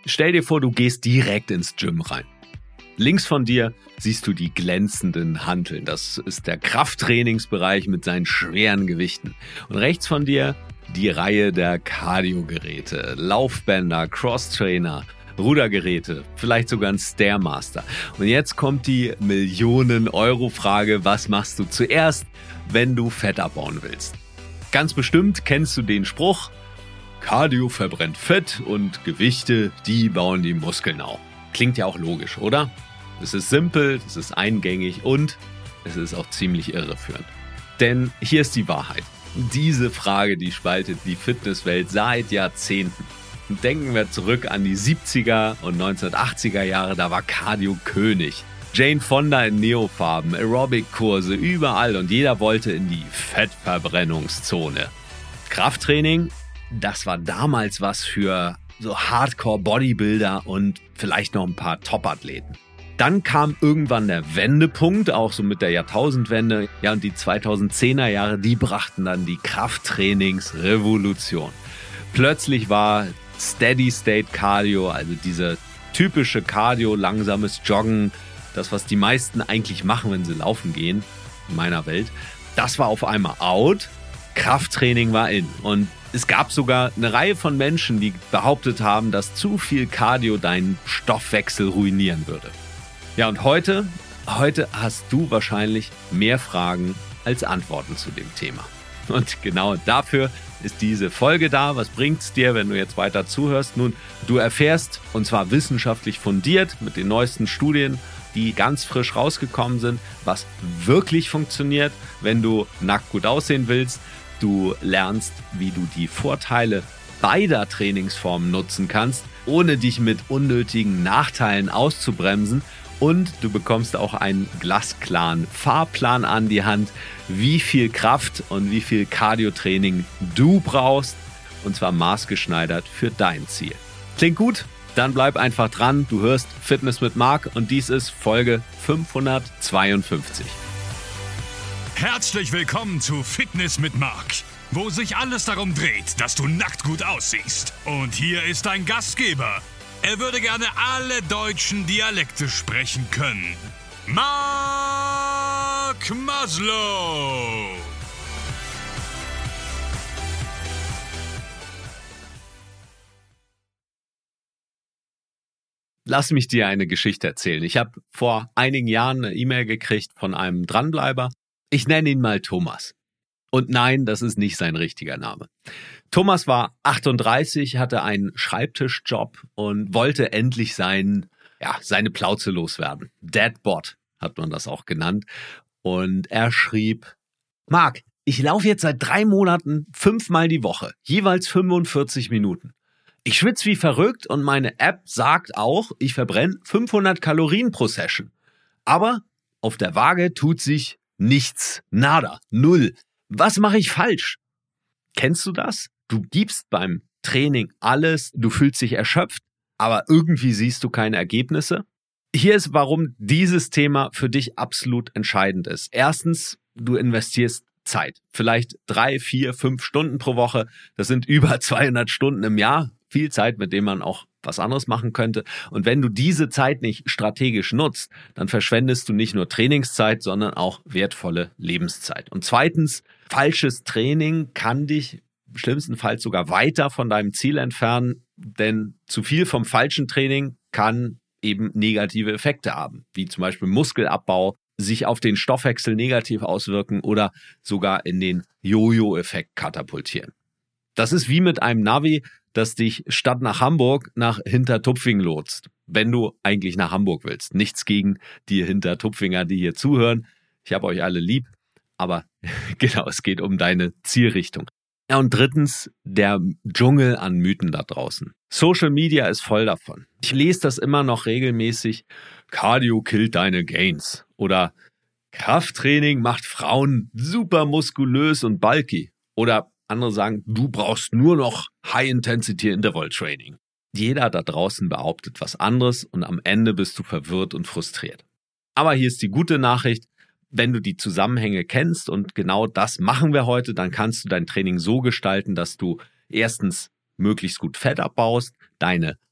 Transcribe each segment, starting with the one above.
Stell dir vor, du gehst direkt ins Gym rein. Links von dir siehst du die glänzenden Hanteln. Das ist der Krafttrainingsbereich mit seinen schweren Gewichten. Und rechts von dir die Reihe der Cardio-Geräte, Laufbänder, Crosstrainer, Rudergeräte, vielleicht sogar ein Stairmaster. Und jetzt kommt die Millionen-Euro-Frage, was machst du zuerst, wenn du Fett abbauen willst? Ganz bestimmt kennst du den Spruch, Cardio verbrennt Fett und Gewichte, die bauen die Muskeln auf. Klingt ja auch logisch, oder? Es ist simpel, es ist eingängig und es ist auch ziemlich irreführend. Denn hier ist die Wahrheit. Diese Frage, die spaltet die Fitnesswelt seit Jahrzehnten. Denken wir zurück an die 70er und 1980er Jahre, da war Cardio König. Jane Fonda in Neofarben, Aerobic-Kurse überall und jeder wollte in die Fettverbrennungszone. Krafttraining, das war damals was für so Hardcore-Bodybuilder und vielleicht noch ein paar Top-Athleten. Dann kam irgendwann der Wendepunkt, auch so mit der Jahrtausendwende. Ja, und die 2010er Jahre, die brachten dann die Krafttrainingsrevolution. Plötzlich war Steady-State-Cardio, also diese typische Cardio, langsames Joggen, das, was die meisten eigentlich machen, wenn sie laufen gehen, in meiner Welt, das war auf einmal out. Krafttraining war in. Und es gab sogar eine Reihe von Menschen, die behauptet haben, dass zu viel Cardio deinen Stoffwechsel ruinieren würde. Ja, und heute hast du wahrscheinlich mehr Fragen als Antworten zu dem Thema. Und genau dafür ist diese Folge da. Was bringt's dir, wenn du jetzt weiter zuhörst? Nun, du erfährst, und zwar wissenschaftlich fundiert mit den neuesten Studien, die ganz frisch rausgekommen sind, was wirklich funktioniert, wenn du nackt gut aussehen willst. Du lernst, wie du die Vorteile beider Trainingsformen nutzen kannst, ohne dich mit unnötigen Nachteilen auszubremsen. Und du bekommst auch einen glasklaren Fahrplan an die Hand, wie viel Kraft und wie viel Cardio-Training du brauchst, und zwar maßgeschneidert für dein Ziel. Klingt gut? Dann bleib einfach dran. Du hörst Fitness mit Marc und dies ist Folge 552. Herzlich willkommen zu Fitness mit Marc, wo sich alles darum dreht, dass du nackt gut aussiehst. Und hier ist dein Gastgeber. Er würde gerne alle deutschen Dialekte sprechen können. Marc Maslow. Lass mich dir eine Geschichte erzählen. Ich habe vor einigen Jahren eine E-Mail gekriegt von einem Dranbleiber. Ich nenne ihn mal Thomas. Und nein, das ist nicht sein richtiger Name. Thomas war 38, hatte einen Schreibtischjob und wollte endlich seine Plauze loswerden. Deadbot hat man das auch genannt. Und er schrieb, Marc, ich laufe jetzt seit 3 Monaten 5-mal die Woche, jeweils 45 Minuten. Ich schwitze wie verrückt und meine App sagt auch, ich verbrenne 500 Kalorien pro Session. Aber auf der Waage tut sich nichts, nada, 0. Was mache ich falsch? Kennst du das? Du gibst beim Training alles, du fühlst dich erschöpft, aber irgendwie siehst du keine Ergebnisse. Hier ist, warum dieses Thema für dich absolut entscheidend ist. Erstens, du investierst Zeit. Vielleicht 3, 4, 5 Stunden pro Woche. Das sind über 200 Stunden im Jahr. Viel Zeit, mit dem man auch was anderes machen könnte. Und wenn du diese Zeit nicht strategisch nutzt, dann verschwendest du nicht nur Trainingszeit, sondern auch wertvolle Lebenszeit. Und zweitens, falsches Training kann dich schlimmstenfalls sogar weiter von deinem Ziel entfernen, denn zu viel vom falschen Training kann eben negative Effekte haben, wie zum Beispiel Muskelabbau, sich auf den Stoffwechsel negativ auswirken oder sogar in den Jojo-Effekt katapultieren. Das ist wie mit einem Navi, das dich statt nach Hamburg nach Hintertupfing lotst, wenn du eigentlich nach Hamburg willst. Nichts gegen die Hintertupfinger, die hier zuhören. Ich habe euch alle lieb, aber genau, es geht um deine Zielrichtung. Ja, und drittens, der Dschungel an Mythen da draußen. Social Media ist voll davon. Ich lese das immer noch regelmäßig. Cardio killt deine Gains. Oder Krafttraining macht Frauen super muskulös und bulky. Oder andere sagen, du brauchst nur noch High-Intensity-Interval-Training. Jeder da draußen behauptet was anderes und am Ende bist du verwirrt und frustriert. Aber hier ist die gute Nachricht. Wenn du die Zusammenhänge kennst und genau das machen wir heute, dann kannst du dein Training so gestalten, dass du erstens möglichst gut Fett abbaust, deine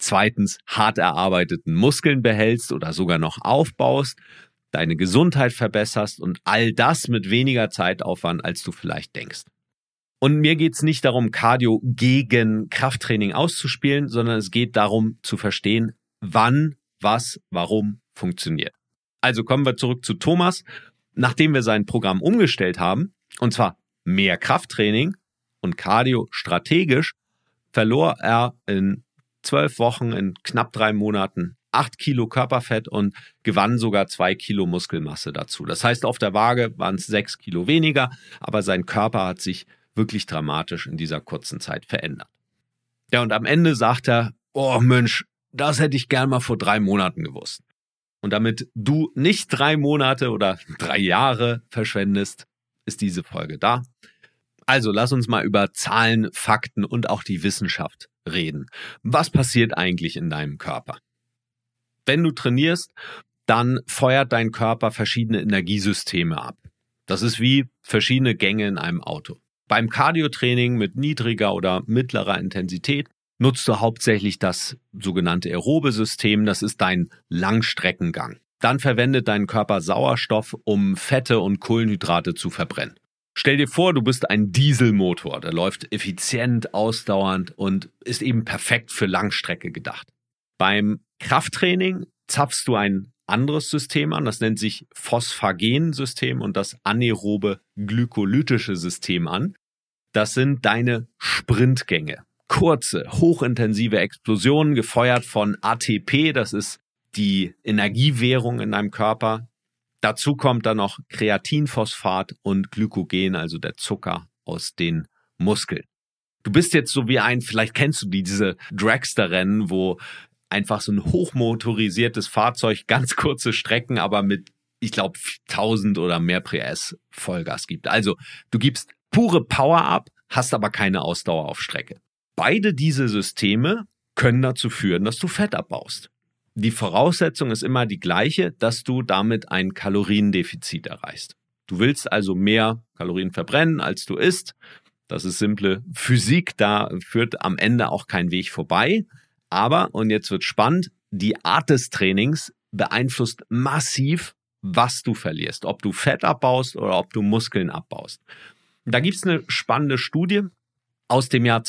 2. hart erarbeiteten Muskeln behältst oder sogar noch aufbaust, deine Gesundheit verbesserst und all das mit weniger Zeitaufwand, als du vielleicht denkst. Und mir geht es nicht darum, Cardio gegen Krafttraining auszuspielen, sondern es geht darum zu verstehen, wann, was, warum funktioniert. Also kommen wir zurück zu Thomas. Nachdem wir sein Programm umgestellt haben, und zwar mehr Krafttraining und Cardio strategisch, verlor er in 12 Wochen, in knapp 3 Monaten 8 Kilo Körperfett und gewann sogar 2 Kilo Muskelmasse dazu. Das heißt, auf der Waage waren es 6 Kilo weniger, aber sein Körper hat sich wirklich dramatisch in dieser kurzen Zeit verändert. Ja, und am Ende sagt er, oh Mensch, das hätte ich gern mal vor 3 Monaten gewusst. Und damit du nicht 3 Monate oder 3 Jahre verschwendest, ist diese Folge da. Also lass uns mal über Zahlen, Fakten und auch die Wissenschaft reden. Was passiert eigentlich in deinem Körper? Wenn du trainierst, dann feuert dein Körper verschiedene Energiesysteme ab. Das ist wie verschiedene Gänge in einem Auto. Beim Cardio-Training mit niedriger oder mittlerer Intensität nutzt du hauptsächlich das sogenannte aerobe System, das ist dein Langstreckengang. Dann verwendet dein Körper Sauerstoff, um Fette und Kohlenhydrate zu verbrennen. Stell dir vor, du bist ein Dieselmotor, der läuft effizient, ausdauernd und ist eben perfekt für Langstrecke gedacht. Beim Krafttraining zapfst du ein anderes System an, das nennt sich Phosphagensystem und das anaerobe glykolytische System an. Das sind deine Sprintgänge. Kurze, hochintensive Explosionen, gefeuert von ATP, das ist die Energiewährung in deinem Körper. Dazu kommt dann noch Kreatinphosphat und Glykogen, also der Zucker aus den Muskeln. Du bist jetzt so wie vielleicht kennst du diese Dragster-Rennen, wo einfach so ein hochmotorisiertes Fahrzeug ganz kurze Strecken, aber mit, ich glaube, 1000 oder mehr PS Vollgas gibt. Also du gibst pure Power ab, hast aber keine Ausdauer auf Strecke. Beide diese Systeme können dazu führen, dass du Fett abbaust. Die Voraussetzung ist immer die gleiche, dass du damit ein Kaloriendefizit erreichst. Du willst also mehr Kalorien verbrennen, als du isst. Das ist simple Physik, da führt am Ende auch kein Weg vorbei. Aber, und jetzt wird spannend, die Art des Trainings beeinflusst massiv, was du verlierst. Ob du Fett abbaust oder ob du Muskeln abbaust. Da gibt es eine spannende Studie aus dem Jahr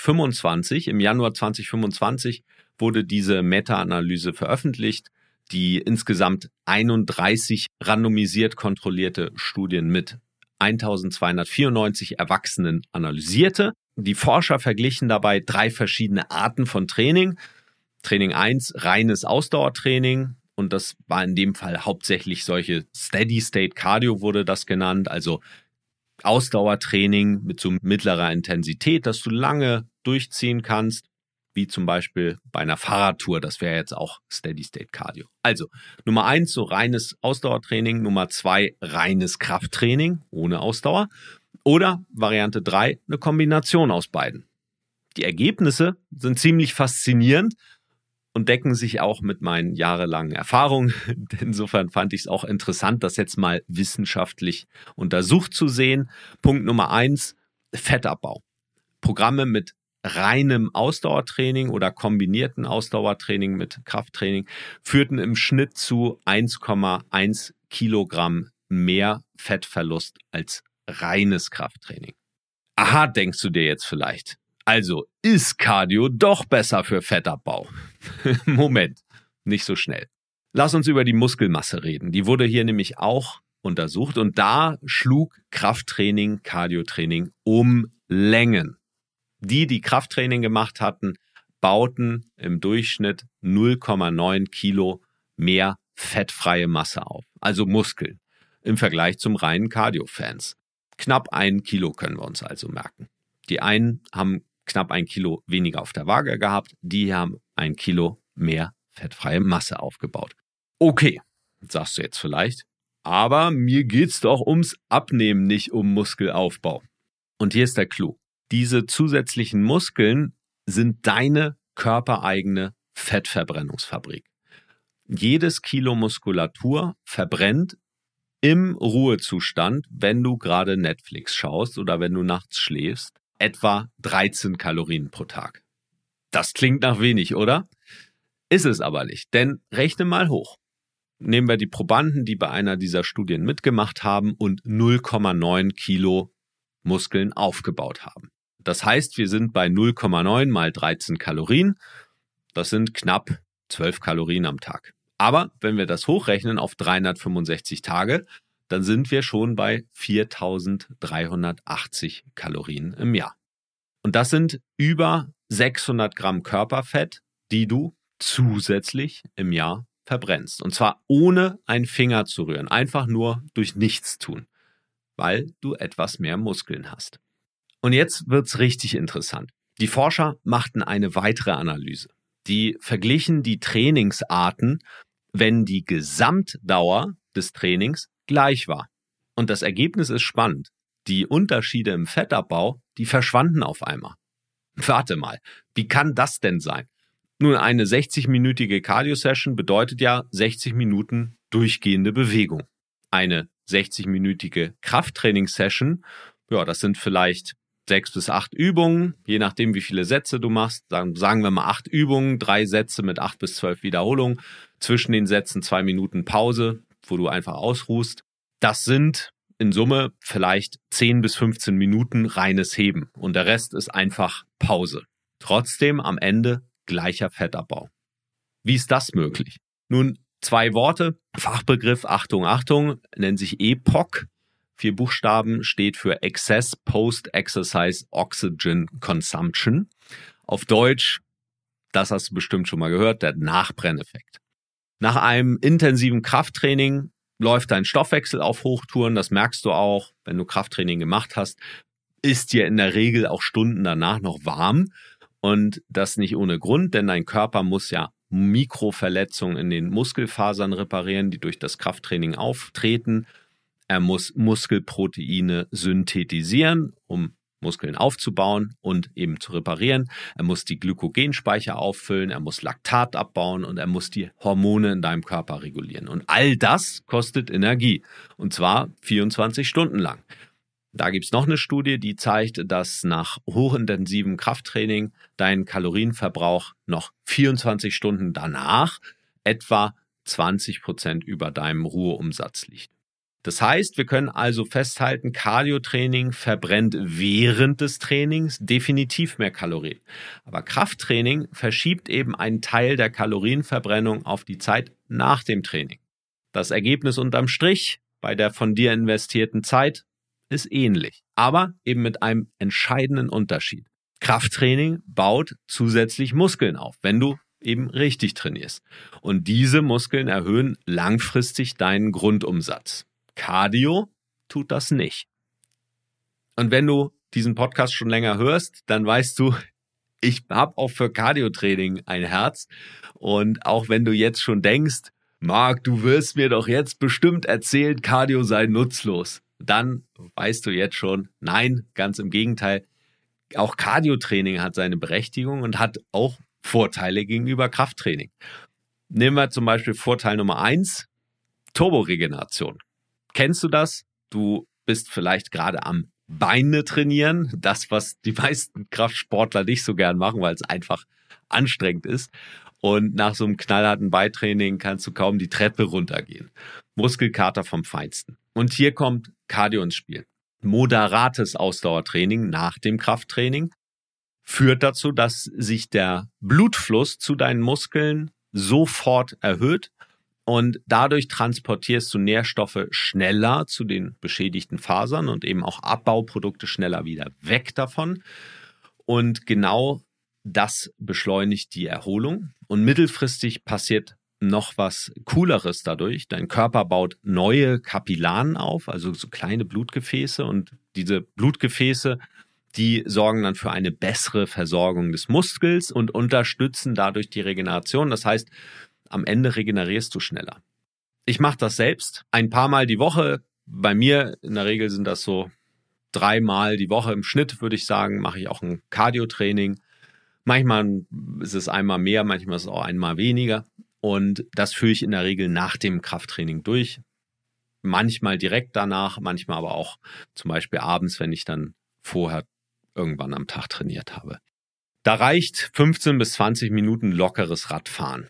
2025. Im Januar 2025 wurde diese Meta-Analyse veröffentlicht, die insgesamt 31 randomisiert kontrollierte Studien mit 1294 Erwachsenen analysierte. Die Forscher verglichen dabei 3 verschiedene Arten von Training. Training 1, reines Ausdauertraining. Und das war in dem Fall hauptsächlich solche Steady-State-Cardio wurde das genannt. Also Ausdauertraining mit so mittlerer Intensität, dass du lange durchziehen kannst. Wie zum Beispiel bei einer Fahrradtour, das wäre jetzt auch Steady-State-Cardio. Also Nummer 1, so reines Ausdauertraining. Nummer 2, reines Krafttraining ohne Ausdauer. Oder Variante 3, eine Kombination aus beiden. Die Ergebnisse sind ziemlich faszinierend und decken sich auch mit meinen jahrelangen Erfahrungen. Insofern fand ich es auch interessant, das jetzt mal wissenschaftlich untersucht zu sehen. Punkt Nummer 1, Fettabbau. Programme mit reinem Ausdauertraining oder kombinierten Ausdauertraining mit Krafttraining führten im Schnitt zu 1,1 Kilogramm mehr Fettverlust als reines Krafttraining. Aha, denkst du dir jetzt vielleicht. Also ist Cardio doch besser für Fettabbau? Moment, nicht so schnell. Lass uns über die Muskelmasse reden. Die wurde hier nämlich auch untersucht und da schlug Krafttraining, Cardiotraining um Längen. Die Krafttraining gemacht hatten, bauten im Durchschnitt 0,9 Kilo mehr fettfreie Masse auf, also Muskeln, im Vergleich zum reinen Cardio-Fans. Knapp 1 Kilo können wir uns also merken. Die einen haben knapp 1 Kilo weniger auf der Waage gehabt, die haben 1 Kilo mehr fettfreie Masse aufgebaut. Okay, sagst du jetzt vielleicht, aber mir geht's doch ums Abnehmen, nicht um Muskelaufbau. Und hier ist der Clou. Diese zusätzlichen Muskeln sind deine körpereigene Fettverbrennungsfabrik. Jedes Kilo Muskulatur verbrennt im Ruhezustand, wenn du gerade Netflix schaust oder wenn du nachts schläfst, etwa 13 Kalorien pro Tag. Das klingt nach wenig, oder? Ist es aber nicht, denn rechne mal hoch. Nehmen wir die Probanden, die bei einer dieser Studien mitgemacht haben und 0,9 Kilo Muskeln aufgebaut haben. Das heißt, wir sind bei 0,9 mal 13 Kalorien. Das sind knapp 12 Kalorien am Tag. Aber wenn wir das hochrechnen auf 365 Tage, dann sind wir schon bei 4.380 Kalorien im Jahr. Und das sind über 600 Gramm Körperfett, die du zusätzlich im Jahr verbrennst. Und zwar ohne einen Finger zu rühren, einfach nur durch Nichtstun, weil du etwas mehr Muskeln hast. Und jetzt wird's richtig interessant. Die Forscher machten eine weitere Analyse. Die verglichen die Trainingsarten, wenn die Gesamtdauer des Trainings gleich war. Und das Ergebnis ist spannend. Die Unterschiede im Fettabbau, die verschwanden auf einmal. Warte mal, wie kann das denn sein? Nun, eine 60-minütige Cardio-Session bedeutet ja 60 Minuten durchgehende Bewegung. Eine 60-minütige Krafttrainingssession, ja, das sind vielleicht 6 bis 8 Übungen, je nachdem, wie viele Sätze du machst. Sagen wir mal 8 Übungen, 3 Sätze mit 8 bis 12 Wiederholungen. Zwischen den Sätzen 2 Minuten Pause, wo du einfach ausruhst. Das sind in Summe vielleicht 10 bis 15 Minuten reines Heben. Und der Rest ist einfach Pause. Trotzdem am Ende gleicher Fettabbau. Wie ist das möglich? Nun, 2 Worte, Fachbegriff, Achtung, Achtung, nennt sich EPOC. 4 Buchstaben, steht für Excess Post-Exercise Oxygen Consumption. Auf Deutsch, das hast du bestimmt schon mal gehört, der Nachbrenneffekt. Nach einem intensiven Krafttraining läuft dein Stoffwechsel auf Hochtouren, das merkst du auch, wenn du Krafttraining gemacht hast, ist dir in der Regel auch Stunden danach noch warm. Und das nicht ohne Grund, denn dein Körper muss ja Mikroverletzungen in den Muskelfasern reparieren, die durch das Krafttraining auftreten. Er muss Muskelproteine synthetisieren, um Muskeln aufzubauen und eben zu reparieren. Er muss die Glykogenspeicher auffüllen, er muss Laktat abbauen und er muss die Hormone in deinem Körper regulieren. Und all das kostet Energie, und zwar 24 Stunden lang. Da gibt's noch eine Studie, die zeigt, dass nach hochintensivem Krafttraining dein Kalorienverbrauch noch 24 Stunden danach etwa 20% über deinem Ruheumsatz liegt. Das heißt, wir können also festhalten, Cardio-Training verbrennt während des Trainings definitiv mehr Kalorien. Aber Krafttraining verschiebt eben einen Teil der Kalorienverbrennung auf die Zeit nach dem Training. Das Ergebnis unterm Strich bei der von dir investierten Zeit ist ähnlich, aber eben mit einem entscheidenden Unterschied. Krafttraining baut zusätzlich Muskeln auf, wenn du eben richtig trainierst. Und diese Muskeln erhöhen langfristig deinen Grundumsatz. Cardio tut das nicht. Und wenn du diesen Podcast schon länger hörst, dann weißt du, ich habe auch für Cardio-Training ein Herz. Und auch wenn du jetzt schon denkst, Marc, du wirst mir doch jetzt bestimmt erzählen, Cardio sei nutzlos, dann weißt du jetzt schon, nein, ganz im Gegenteil. Auch Cardio-Training hat seine Berechtigung und hat auch Vorteile gegenüber Krafttraining. Nehmen wir zum Beispiel Vorteil Nummer 1, Turboregeneration. Kennst du das? Du bist vielleicht gerade am Beine trainieren, das, was die meisten Kraftsportler nicht so gern machen, weil es einfach anstrengend ist. Und nach so einem knallharten Beintraining kannst du kaum die Treppe runtergehen. Muskelkater vom Feinsten. Und hier kommt Cardio ins Spiel. Moderates Ausdauertraining nach dem Krafttraining führt dazu, dass sich der Blutfluss zu deinen Muskeln sofort erhöht und dadurch transportierst du Nährstoffe schneller zu den beschädigten Fasern und eben auch Abbauprodukte schneller wieder weg davon. Und genau das beschleunigt die Erholung. Und mittelfristig passiert noch was Cooleres dadurch. Dein Körper baut neue Kapillaren auf, also so kleine Blutgefäße. Und diese Blutgefäße, die sorgen dann für eine bessere Versorgung des Muskels und unterstützen dadurch die Regeneration. Das heißt, am Ende regenerierst du schneller. Ich mache das selbst ein paar Mal die Woche. Bei mir in der Regel sind das so 3 Mal die Woche im Schnitt, würde ich sagen, mache ich auch ein Cardio-Training. Manchmal ist es einmal mehr, manchmal ist es auch einmal weniger. Und das führe ich in der Regel nach dem Krafttraining durch. Manchmal direkt danach, manchmal aber auch zum Beispiel abends, wenn ich dann vorher irgendwann am Tag trainiert habe. Da reicht 15 bis 20 Minuten lockeres Radfahren.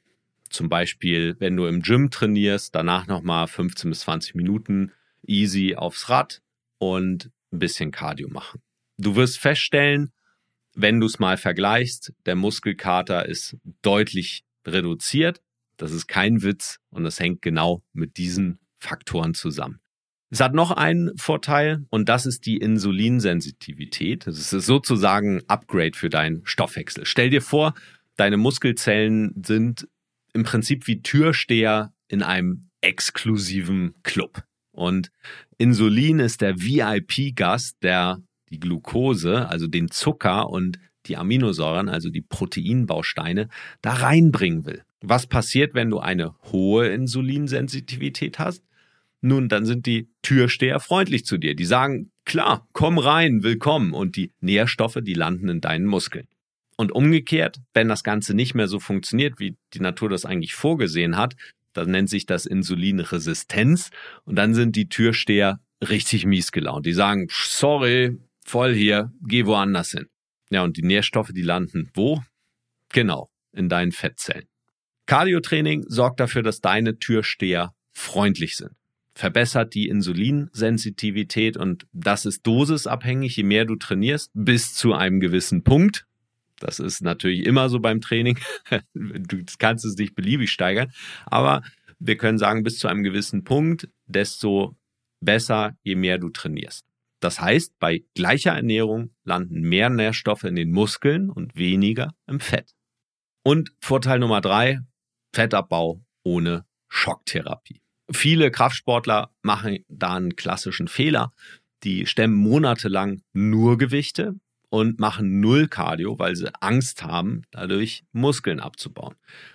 Zum Beispiel, wenn du im Gym trainierst, danach nochmal 15 bis 20 Minuten easy aufs Rad und ein bisschen Cardio machen. Du wirst feststellen, wenn du es mal vergleichst, der Muskelkater ist deutlich reduziert. Das ist kein Witz und das hängt genau mit diesen Faktoren zusammen. Es hat noch einen Vorteil und das ist die Insulinsensitivität. Das ist sozusagen ein Upgrade für deinen Stoffwechsel. Stell dir vor, deine Muskelzellen sind im Prinzip wie Türsteher in einem exklusiven Club. Und Insulin ist der VIP-Gast, der die Glucose, also den Zucker und die Aminosäuren, also die Proteinbausteine, da reinbringen will. Was passiert, wenn du eine hohe Insulinsensitivität hast? Nun, dann sind die Türsteher freundlich zu dir. Die sagen, klar, komm rein, willkommen. Und die Nährstoffe, die landen in deinen Muskeln. Und umgekehrt, wenn das Ganze nicht mehr so funktioniert, wie die Natur das eigentlich vorgesehen hat, dann nennt sich das Insulinresistenz. Und dann sind die Türsteher richtig mies gelaunt. Die sagen, sorry, voll hier, geh woanders hin. Ja, und die Nährstoffe, die landen wo? Genau, in deinen Fettzellen. Cardiotraining sorgt dafür, dass deine Türsteher freundlich sind. Verbessert die Insulinsensitivität und das ist dosisabhängig, je mehr du trainierst, bis zu einem gewissen Punkt. Das ist natürlich immer so beim Training. Du kannst es nicht beliebig steigern, aber wir können sagen, bis zu einem gewissen Punkt, desto besser, je mehr du trainierst. Das heißt, bei gleicher Ernährung landen mehr Nährstoffe in den Muskeln und weniger im Fett. Und Vorteil Nummer 3, Fettabbau ohne Schocktherapie. Viele Kraftsportler machen da einen klassischen Fehler. Die stemmen monatelang nur Gewichte und machen null Cardio, weil sie Angst haben, dadurch Muskeln abzubauen.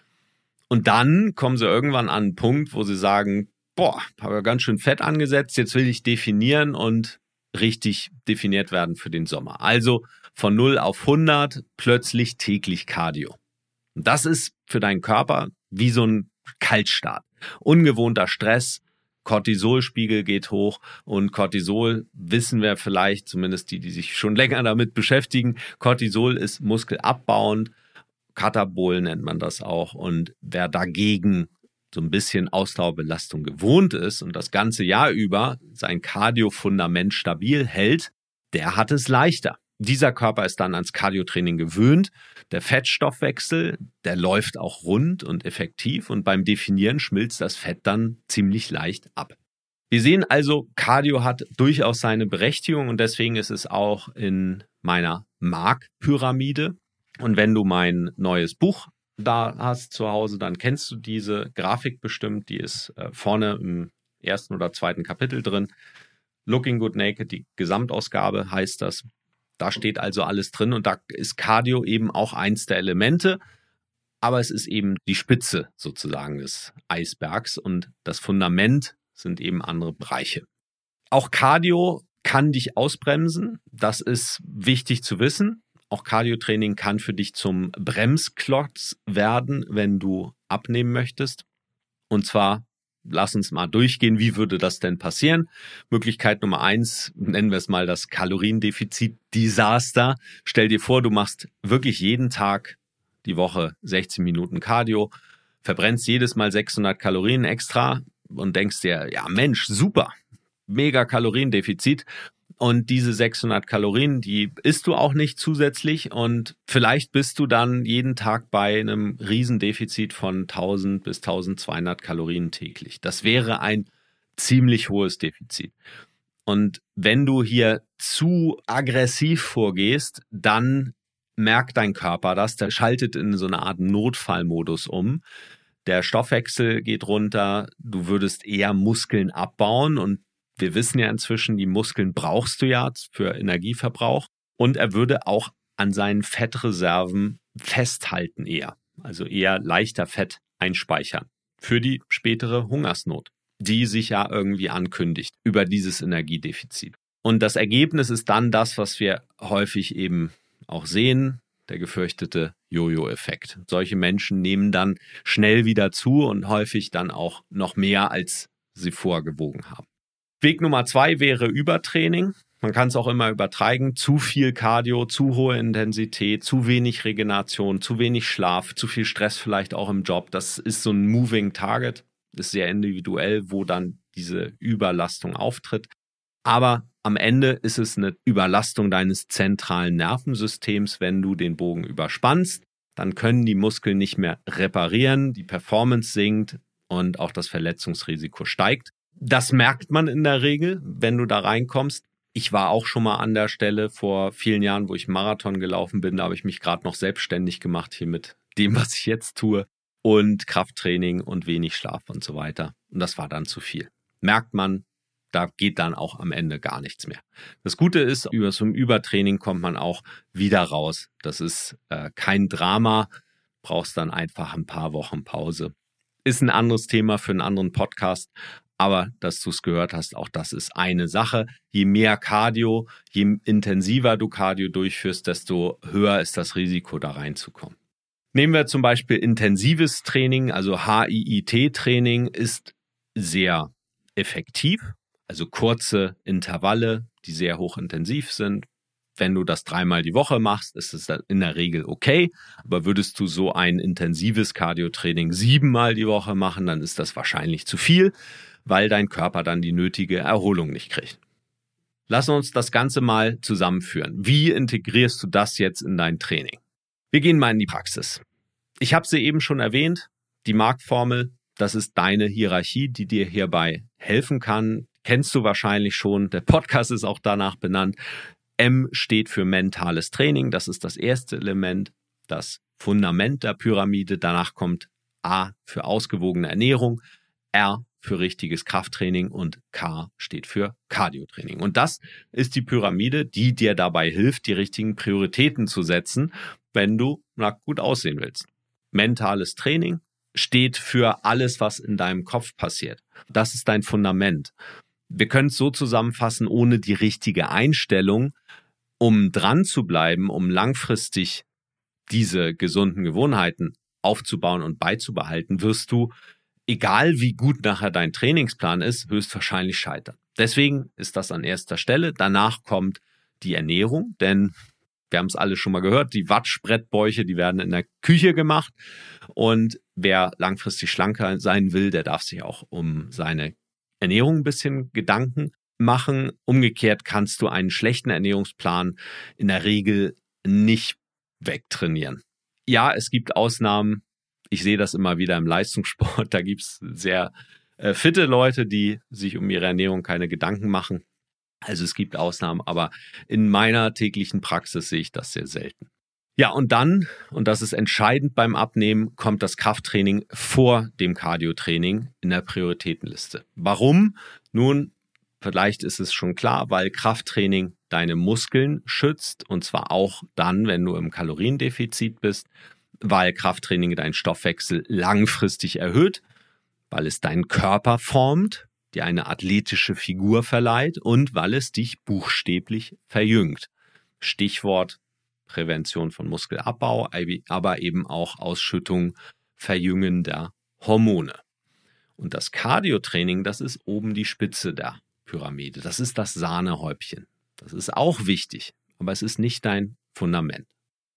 Und dann kommen sie irgendwann an einen Punkt, wo sie sagen, habe ja ganz schön Fett angesetzt, jetzt will ich definieren und richtig definiert werden für den Sommer. Also von 0 auf 100 plötzlich täglich Cardio. Und das ist für deinen Körper wie so ein Kaltstart. Ungewohnter Stress, Cortisolspiegel geht hoch und Cortisol wissen wir vielleicht, zumindest die sich schon länger damit beschäftigen, Cortisol ist muskelabbauend, Katabol nennt man das auch und wer dagegen so ein bisschen Ausdauerbelastung gewohnt ist und das ganze Jahr über sein Cardio-Fundament stabil hält, der hat es leichter. Dieser Körper ist dann ans Cardiotraining gewöhnt. Der Fettstoffwechsel, der läuft auch rund und effektiv und beim Definieren schmilzt das Fett dann ziemlich leicht ab. Wir sehen also, Cardio hat durchaus seine Berechtigung und deswegen ist es auch in meiner Mark-Pyramide. Und wenn du mein neues Buch da hast zu Hause, dann kennst du diese Grafik bestimmt. Die ist vorne im 1. oder 2. Kapitel drin. Looking Good Naked, die Gesamtausgabe heißt das. Da steht also alles drin und da ist Cardio eben auch eins der Elemente, aber es ist eben die Spitze sozusagen des Eisbergs und das Fundament sind eben andere Bereiche. Auch Cardio kann dich ausbremsen, das ist wichtig zu wissen. Auch Cardiotraining kann für dich zum Bremsklotz werden, wenn du abnehmen möchtest. Und zwar, lass uns mal durchgehen, wie würde das denn passieren? Möglichkeit Nummer 1, nennen wir es mal das Kaloriendefizit-Desaster. Stell dir vor, du machst wirklich jeden Tag die Woche 16 Minuten Cardio, verbrennst jedes Mal 600 Kalorien extra und denkst dir, ja Mensch, super, mega Kaloriendefizit. Und diese 600 Kalorien, die isst du auch nicht zusätzlich und vielleicht bist du dann jeden Tag bei einem Riesendefizit von 1000 bis 1200 Kalorien täglich. Das wäre ein ziemlich hohes Defizit. Und wenn du hier zu aggressiv vorgehst, dann merkt dein Körper das, der schaltet in so eine Art Notfallmodus um. Der Stoffwechsel geht runter, du würdest eher Muskeln abbauen und wir wissen ja inzwischen, die Muskeln brauchst du ja für Energieverbrauch und er würde auch an seinen Fettreserven festhalten eher, also eher leichter Fett einspeichern für die spätere Hungersnot, die sich ja irgendwie ankündigt über dieses Energiedefizit. Und das Ergebnis ist dann das, was wir häufig eben auch sehen, der gefürchtete Jojo-Effekt. Solche Menschen nehmen dann schnell wieder zu und häufig dann auch noch mehr, als sie vorher gewogen haben. Weg Nummer 2 wäre Übertraining. Man kann es auch immer übertreiben. Zu viel Cardio, zu hohe Intensität, zu wenig Regeneration, zu wenig Schlaf, zu viel Stress vielleicht auch im Job. Das ist so ein Moving Target. Ist sehr individuell, wo dann diese Überlastung auftritt. Aber am Ende ist es eine Überlastung deines zentralen Nervensystems, wenn du den Bogen überspannst. Dann können die Muskeln nicht mehr reparieren, die Performance sinkt und auch das Verletzungsrisiko steigt. Das merkt man in der Regel, wenn du da reinkommst. Ich war auch schon mal an der Stelle vor vielen Jahren, wo ich Marathon gelaufen bin. Da habe ich mich gerade noch selbstständig gemacht hier mit dem, was ich jetzt tue. Und Krafttraining und wenig Schlaf und so weiter. Und das war dann zu viel. Merkt man, da geht dann auch am Ende gar nichts mehr. Das Gute ist, über so ein Übertraining kommt man auch wieder raus. Das ist kein Drama. Brauchst dann einfach ein paar Wochen Pause. Ist ein anderes Thema für einen anderen Podcast. Aber dass du es gehört hast, auch das ist eine Sache. Je mehr Cardio, je intensiver du Cardio durchführst, desto höher ist das Risiko, da reinzukommen. Nehmen wir zum Beispiel intensives Training, also HIIT-Training ist sehr effektiv, also kurze Intervalle, die sehr hochintensiv sind. Wenn du das 3-mal die Woche machst, ist es in der Regel okay. Aber würdest du so ein intensives Cardio-Training 7-mal die Woche machen, dann ist das wahrscheinlich zu viel, weil dein Körper dann die nötige Erholung nicht kriegt. Lass uns das Ganze mal zusammenführen. Wie integrierst du das jetzt in dein Training? Wir gehen mal in die Praxis. Ich habe sie eben schon erwähnt, die Mark-Formel, das ist deine Hierarchie, die dir hierbei helfen kann. Kennst du wahrscheinlich schon, der Podcast ist auch danach benannt. M steht für mentales Training, das ist das erste Element, das Fundament der Pyramide. Danach kommt A für ausgewogene Ernährung, R für richtiges Krafttraining und K steht für Cardiotraining. Und das ist die Pyramide, die dir dabei hilft, die richtigen Prioritäten zu setzen, wenn du gut aussehen willst. Mentales Training steht für alles, was in deinem Kopf passiert. Das ist dein Fundament. Wir können es so zusammenfassen, ohne die richtige Einstellung, um dran zu bleiben, um langfristig diese gesunden Gewohnheiten aufzubauen und beizubehalten, wirst du, egal wie gut nachher dein Trainingsplan ist, höchstwahrscheinlich scheitern. Deswegen ist das an erster Stelle. Danach kommt die Ernährung, denn wir haben es alle schon mal gehört, die Wattbrettbäuche, die werden in der Küche gemacht. Und wer langfristig schlanker sein will, der darf sich auch um seine Ernährung ein bisschen Gedanken machen. Umgekehrt kannst du einen schlechten Ernährungsplan in der Regel nicht wegtrainieren. Ja, es gibt Ausnahmen. Ich sehe das immer wieder im Leistungssport. Da gibt es sehr fitte Leute, die sich um ihre Ernährung keine Gedanken machen. Also es gibt Ausnahmen, aber in meiner täglichen Praxis sehe ich das sehr selten. Ja, und dann, und das ist entscheidend beim Abnehmen, kommt das Krafttraining vor dem Cardiotraining in der Prioritätenliste. Warum? Nun, vielleicht ist es schon klar, weil Krafttraining deine Muskeln schützt und zwar auch dann, wenn du im Kaloriendefizit bist, weil Krafttraining deinen Stoffwechsel langfristig erhöht, weil es deinen Körper formt, dir eine athletische Figur verleiht und weil es dich buchstäblich verjüngt. Stichwort Prävention von Muskelabbau, aber eben auch Ausschüttung verjüngender Hormone. Und das Cardiotraining, das ist oben die Spitze der Pyramide. Das ist das Sahnehäubchen. Das ist auch wichtig, aber es ist nicht dein Fundament.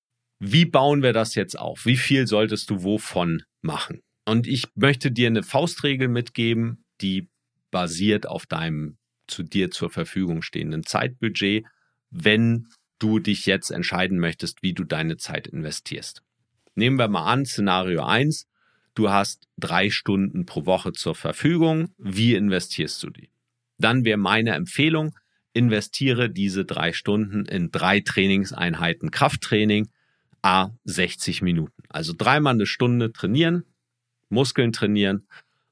Wie bauen wir das jetzt auf? Wie viel solltest du wovon machen? Und ich möchte dir eine Faustregel mitgeben, die basiert auf deinem zu dir zur Verfügung stehenden Zeitbudget, wenn du dich jetzt entscheiden möchtest, wie du deine Zeit investierst. Nehmen wir mal an, Szenario 1, du hast 3 Stunden pro Woche zur Verfügung. Wie investierst du die? Dann wäre meine Empfehlung, investiere diese 3 Stunden in 3 Trainingseinheiten Krafttraining, à 60 Minuten. Also 3-mal eine Stunde trainieren, Muskeln trainieren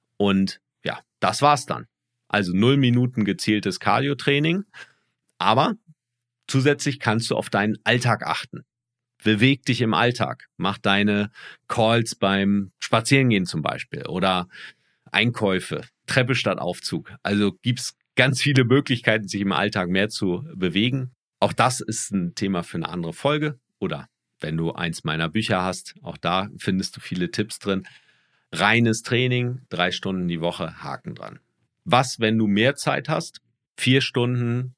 und ja, das war's dann. Also 0 Minuten gezieltes Cardio-Training, aber zusätzlich kannst du auf deinen Alltag achten. Beweg dich im Alltag. Mach deine Calls beim Spazierengehen zum Beispiel oder Einkäufe, Treppe statt Aufzug. Also gibt's ganz viele Möglichkeiten, sich im Alltag mehr zu bewegen. Auch das ist ein Thema für eine andere Folge. Oder wenn du eins meiner Bücher hast, auch da findest du viele Tipps drin. Reines Training, 3 Stunden die Woche, Haken dran. Was, wenn du mehr Zeit hast? 4 Stunden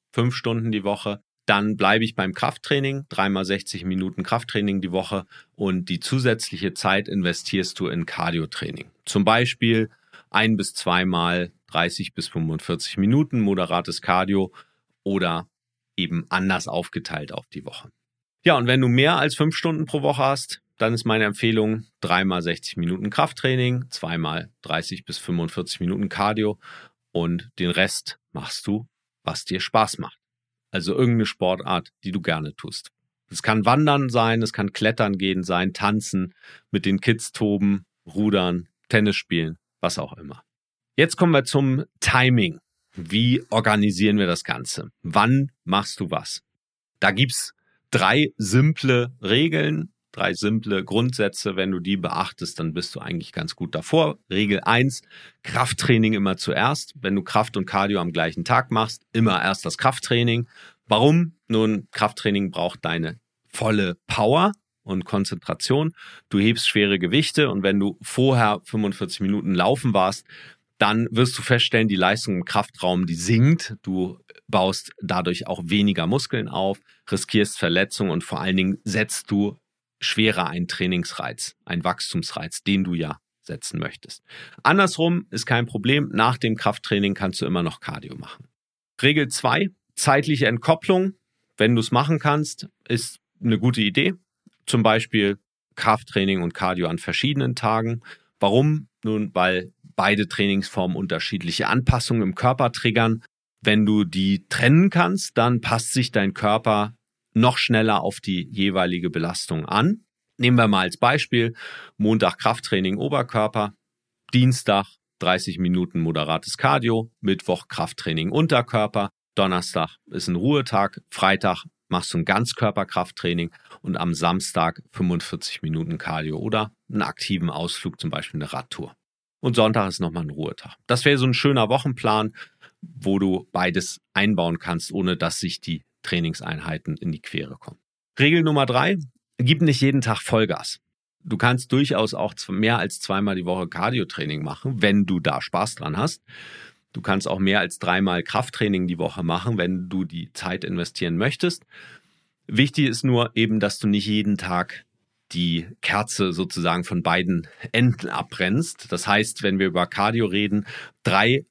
5 Stunden die Woche, dann bleibe ich beim Krafttraining, 3 mal 60 Minuten Krafttraining die Woche und die zusätzliche Zeit investierst du in Cardio-Training. Zum Beispiel 1 bis 2 Mal 30 bis 45 Minuten moderates Cardio oder eben anders aufgeteilt auf die Woche. Ja, und wenn du mehr als 5 Stunden pro Woche hast, dann ist meine Empfehlung 3 mal 60 Minuten Krafttraining, 2 mal 30 bis 45 Minuten Cardio und den Rest machst du, was dir Spaß macht. Also irgendeine Sportart, die du gerne tust. Es kann Wandern sein, es kann Klettern gehen sein, Tanzen, mit den Kids toben, Rudern, Tennis spielen, was auch immer. Jetzt kommen wir zum Timing. Wie organisieren wir das Ganze? Wann machst du was? Da gibt's 3 simple Regeln, 3 simple Grundsätze. Wenn du die beachtest, dann bist du eigentlich ganz gut davor. Regel 1, Krafttraining immer zuerst. Wenn du Kraft und Cardio am gleichen Tag machst, immer erst das Krafttraining. Warum? Nun, Krafttraining braucht deine volle Power und Konzentration. Du hebst schwere Gewichte und wenn du vorher 45 Minuten laufen warst, dann wirst du feststellen, die Leistung im Kraftraum, die sinkt. Du baust dadurch auch weniger Muskeln auf, riskierst Verletzungen und vor allen Dingen setzt du schwerer einen Trainingsreiz, einen Wachstumsreiz, den du ja setzen möchtest. Andersrum ist kein Problem. Nach dem Krafttraining kannst du immer noch Cardio machen. Regel 2, zeitliche Entkopplung. Wenn du es machen kannst, ist eine gute Idee. Zum Beispiel Krafttraining und Cardio an verschiedenen Tagen. Warum? Nun, weil beide Trainingsformen unterschiedliche Anpassungen im Körper triggern. Wenn du die trennen kannst, dann passt sich dein Körper noch schneller auf die jeweilige Belastung an. Nehmen wir mal als Beispiel Montag Krafttraining Oberkörper, Dienstag 30 Minuten moderates Cardio, Mittwoch Krafttraining Unterkörper, Donnerstag ist ein Ruhetag, Freitag machst du ein Ganzkörperkrafttraining und am Samstag 45 Minuten Cardio oder einen aktiven Ausflug, zum Beispiel eine Radtour. Und Sonntag ist nochmal ein Ruhetag. Das wäre so ein schöner Wochenplan, wo du beides einbauen kannst, ohne dass sich die Trainingseinheiten in die Quere kommen. Regel Nummer 3, gib nicht jeden Tag Vollgas. Du kannst durchaus auch mehr als 2 Mal die Woche Cardio-Training machen, wenn du da Spaß dran hast. Du kannst auch mehr als 3 Mal Krafttraining die Woche machen, wenn du die Zeit investieren möchtest. Wichtig ist nur eben, dass du nicht jeden Tag die Kerze sozusagen von beiden Enden abbrennst. Das heißt, wenn wir über Cardio reden, 3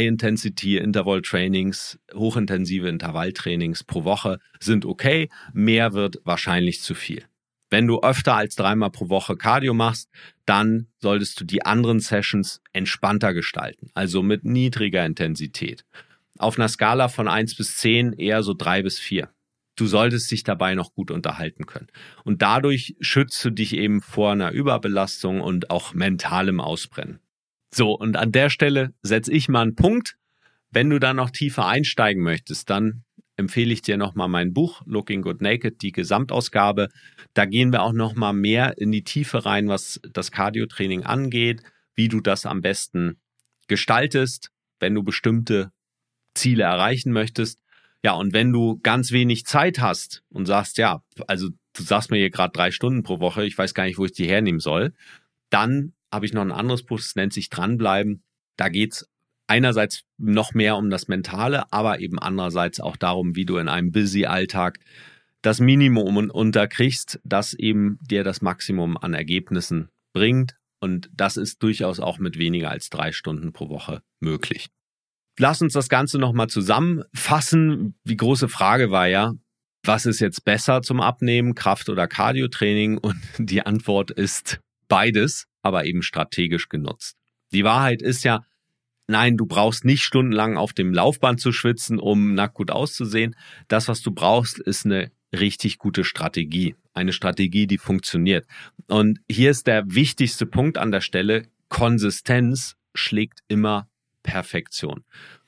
High-Intensity-Interval-Trainings, hochintensive Intervalltrainings pro Woche sind okay. Mehr wird wahrscheinlich zu viel. Wenn du öfter als 3 Mal pro Woche Cardio machst, dann solltest du die anderen Sessions entspannter gestalten, also mit niedriger Intensität. Auf einer Skala von 1 bis 10 eher so 3 bis 4. Du solltest dich dabei noch gut unterhalten können. Und dadurch schützt du dich eben vor einer Überbelastung und auch mentalem Ausbrennen. So, und an der Stelle setze ich mal einen Punkt. Wenn du da noch tiefer einsteigen möchtest, dann empfehle ich dir nochmal mein Buch Looking Good Naked, die Gesamtausgabe. Da gehen wir auch nochmal mehr in die Tiefe rein, was das Cardio-Training angeht, wie du das am besten gestaltest, wenn du bestimmte Ziele erreichen möchtest. Ja, und wenn du ganz wenig Zeit hast und sagst, ja, also du sagst mir hier gerade 3 Stunden pro Woche, ich weiß gar nicht, wo ich die hernehmen soll, dann habe ich noch ein anderes Buch, das nennt sich Dranbleiben. Da geht's einerseits noch mehr um das Mentale, aber eben andererseits auch darum, wie du in einem Busy-Alltag das Minimum unterkriegst, das eben dir das Maximum an Ergebnissen bringt. Und das ist durchaus auch mit weniger als 3 Stunden pro Woche möglich. Lass uns das Ganze nochmal zusammenfassen. Die große Frage war ja, was ist jetzt besser zum Abnehmen, Kraft- oder Cardio-Training? Und die Antwort ist beides, aber eben strategisch genutzt. Die Wahrheit ist ja, nein, du brauchst nicht stundenlang auf dem Laufband zu schwitzen, um nackt gut auszusehen. Das, was du brauchst, ist eine richtig gute Strategie. Eine Strategie, die funktioniert. Und hier ist der wichtigste Punkt an der Stelle, Konsistenz schlägt immer Perfektion.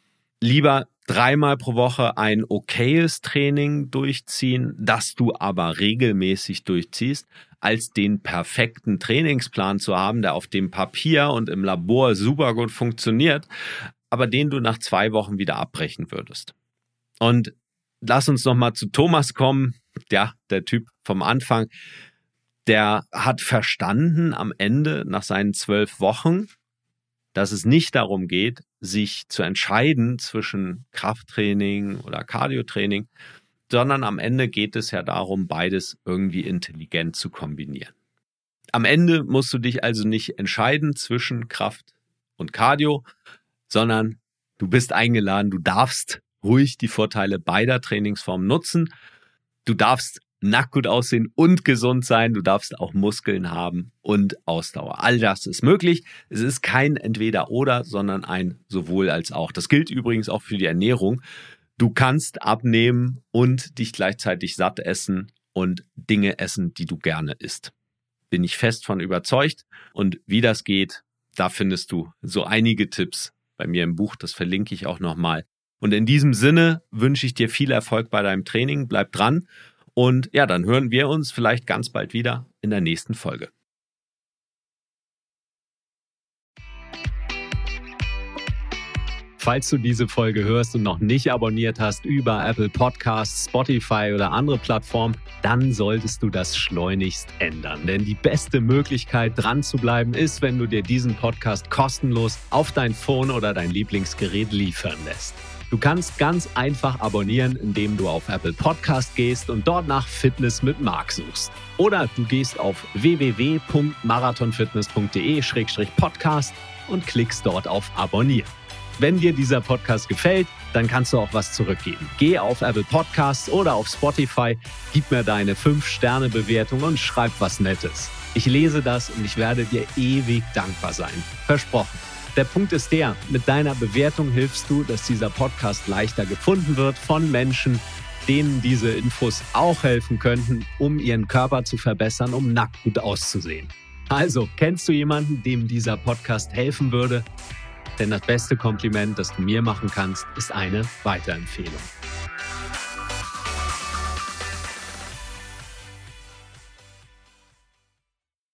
Lieber 3 Mal pro Woche ein okayes Training durchziehen, das du aber regelmäßig durchziehst, als den perfekten Trainingsplan zu haben, der auf dem Papier und im Labor super gut funktioniert, aber den du nach 2 Wochen wieder abbrechen würdest. Und lass uns nochmal zu Thomas kommen, ja, der Typ vom Anfang, der hat verstanden am Ende nach seinen 12 Wochen, dass es nicht darum geht, sich zu entscheiden zwischen Krafttraining oder Cardiotraining, sondern am Ende geht es ja darum, beides irgendwie intelligent zu kombinieren. Am Ende musst du dich also nicht entscheiden zwischen Kraft und Cardio, sondern du bist eingeladen, du darfst ruhig die Vorteile beider Trainingsformen nutzen. Du darfst nackt gut aussehen und gesund sein. Du darfst auch Muskeln haben und Ausdauer. All das ist möglich. Es ist kein Entweder-Oder, sondern ein sowohl als auch. Das gilt übrigens auch für die Ernährung. Du kannst abnehmen und dich gleichzeitig satt essen und Dinge essen, die du gerne isst. Bin ich fest von überzeugt. Und wie das geht, da findest du so einige Tipps bei mir im Buch. Das verlinke ich auch nochmal. Und in diesem Sinne wünsche ich dir viel Erfolg bei deinem Training. Bleib dran. Und ja, dann hören wir uns vielleicht ganz bald wieder in der nächsten Folge. Falls du diese Folge hörst und noch nicht abonniert hast über Apple Podcasts, Spotify oder andere Plattformen, dann solltest du das schleunigst ändern. Denn die beste Möglichkeit, dran zu bleiben, ist, wenn du dir diesen Podcast kostenlos auf dein Phone oder dein Lieblingsgerät liefern lässt. Du kannst ganz einfach abonnieren, indem du auf Apple Podcast gehst und dort nach Fitness mit Marc suchst. Oder du gehst auf www.marathonfitness.de/podcast und klickst dort auf Abonnieren. Wenn dir dieser Podcast gefällt, dann kannst du auch was zurückgeben. Geh auf Apple Podcasts oder auf Spotify, gib mir deine 5-Sterne-Bewertung und schreib was Nettes. Ich lese das und ich werde dir ewig dankbar sein. Versprochen. Der Punkt ist der, mit deiner Bewertung hilfst du, dass dieser Podcast leichter gefunden wird von Menschen, denen diese Infos auch helfen könnten, um ihren Körper zu verbessern, um nackt gut auszusehen. Also, kennst du jemanden, dem dieser Podcast helfen würde? Denn das beste Kompliment, das du mir machen kannst, ist eine Weiterempfehlung.